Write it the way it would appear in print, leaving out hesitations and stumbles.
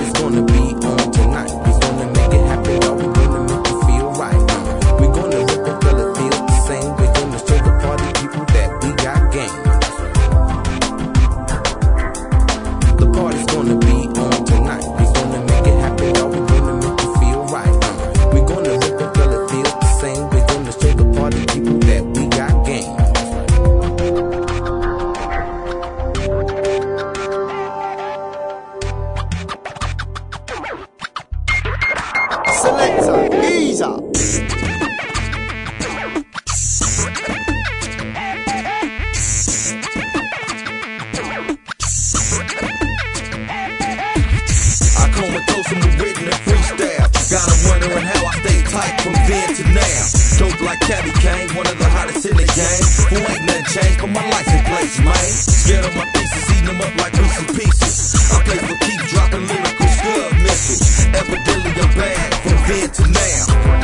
party's gonna be on tonight. We're gonna make it happen, y'all. We're gonna make you feel right. We're gonna rip it till it feels the same. We're gonna show the party people that we got game. The party's gonna be on tonight. We're gonna make it happen, y'all. We're gonna make you feel right. We're gonna rip it till it feels the same. We're gonna show the party people that we got game. Selector, ease up. I comatose from the written and freestyle. Got 'em wondering how I stay tight from then to now. Dope like Cabby Kane, one of the hottest in the game. Who ain't nothing changed, but my life in place, man. Scared of my pieces, eating them up like Reese's Pieces. I play for keep dropping lyrical scud missiles. Evidently I'm bad from then to now.